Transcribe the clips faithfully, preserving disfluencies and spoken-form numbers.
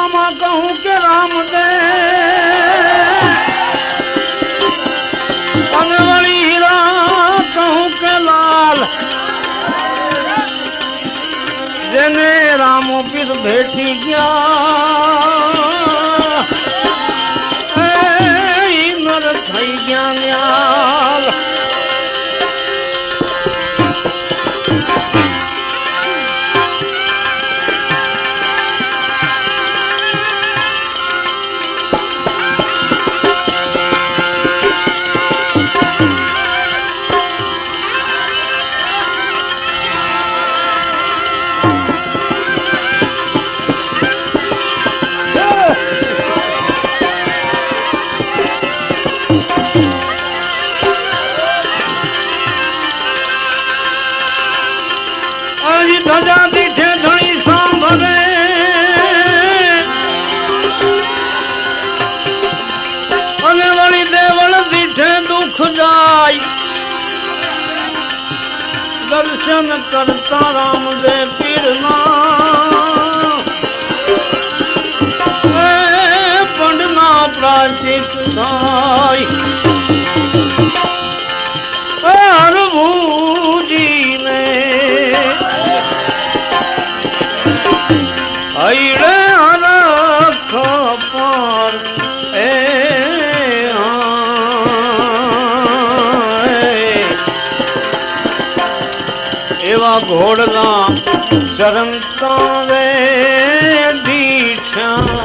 रामा कहूँ के राम दे अनवरी हीरा कहूँ के लाल जेने रामो पिर भेटी गया नर थई गया न्याल ध्वजा दीठे धनी सांभरे अने वली देवल दीठे दुख जाय दर्शन करता राम दे पीरना पंडना प्राचित साई हरभूजी ने अइड़े हरख पार ए एवा घोड़ला चरंता वे दीठा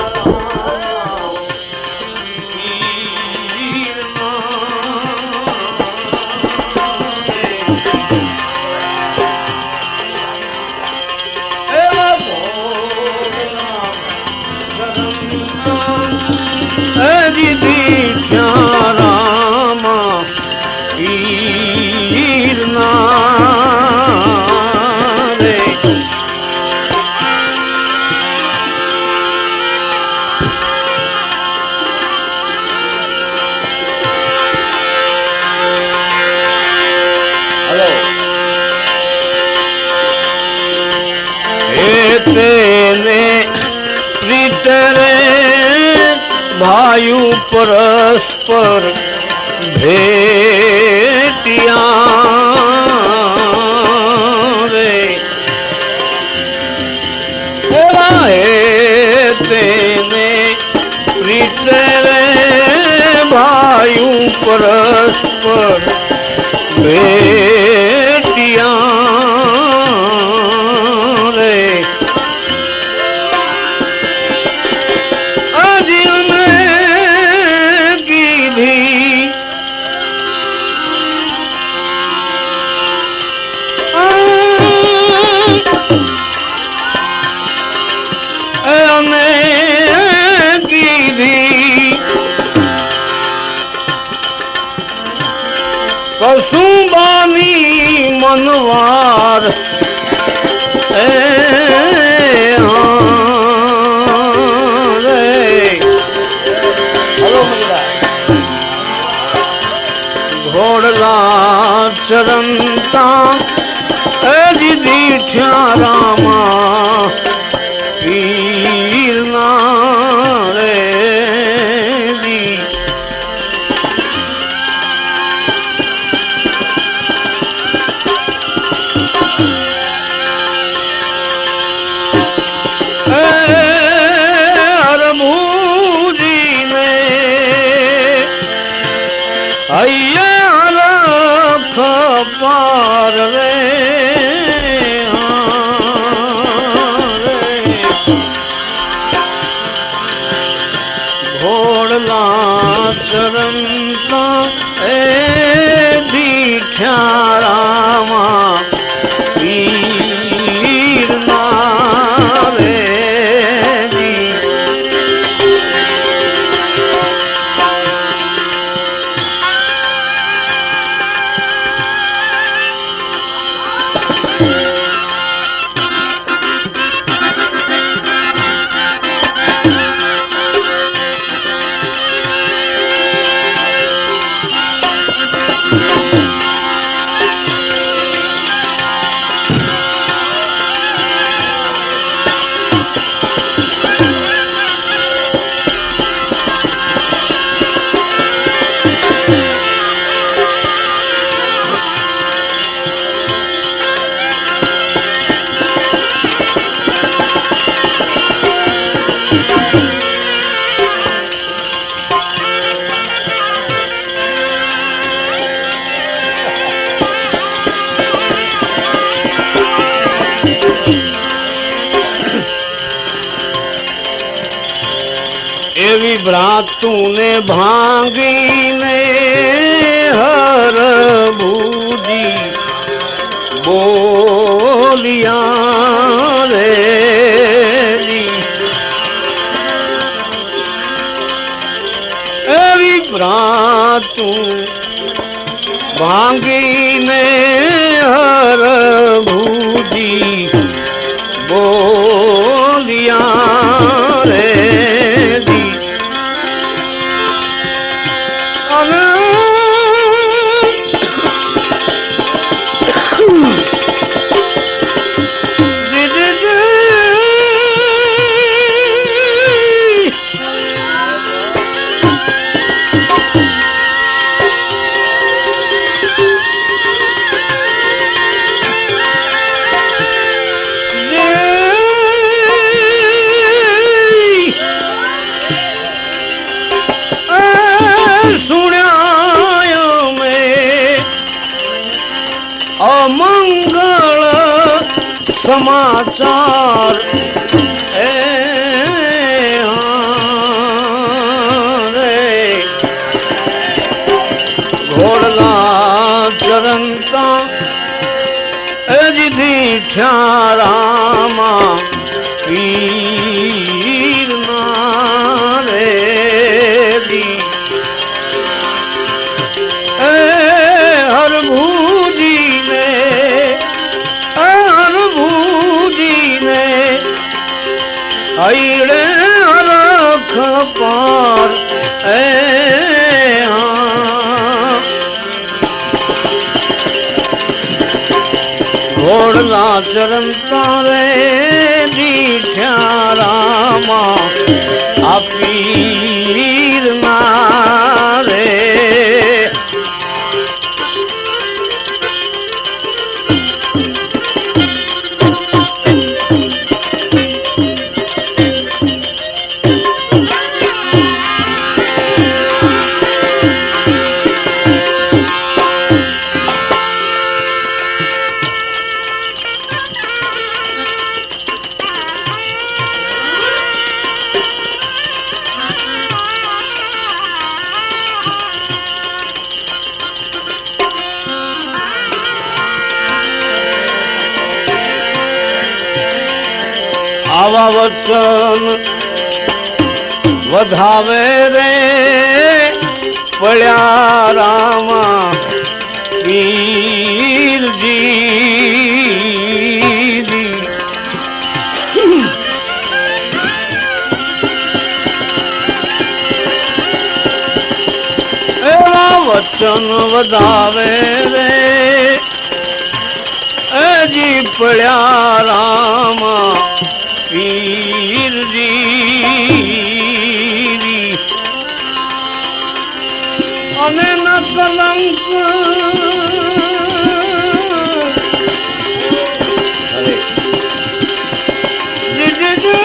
दीठा रामा वीरना रे हेलो तेने प्रीतरे भायु परस्पर भेटिया रे तेने प्रीतरे भायु परस्पर भेटिया रे कसुबानी मनवार ए घोड़ला चरंता जी दीठा रामा पीरना रे जी पार रे घोड़ला चरंता ए दीठा रामा वीरना रे भ्रातू ने भांगी ने हर भूजी बोलिया रे एरी भ्रातू भांगी ने हर भूजी बोलिया रे दी अमंगल समाचार ए रे घोड़ला चरंता जिधी ठ्यारामा पीर नारे दी हर भूजी ने हर भूजी ने आईड़े रख पार ए हाँ घोड़ला चरण तारे दीठ्या रामा अपीर नारे आवा वचन वधावे रे पड़ा रामा पीर जी एवा वचन वधावे रे जी पड़ा रामा पीर जी अने न कलंक जी जी जी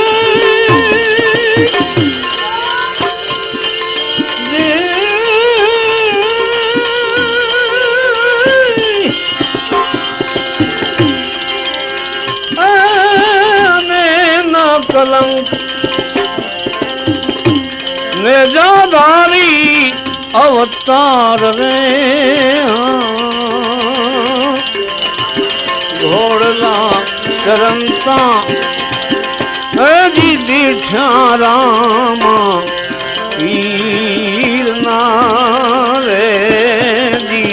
कलंक नेजादारी अवतार रे घोड़ला चरंता जी दीठ्या रामा पीर नारे दी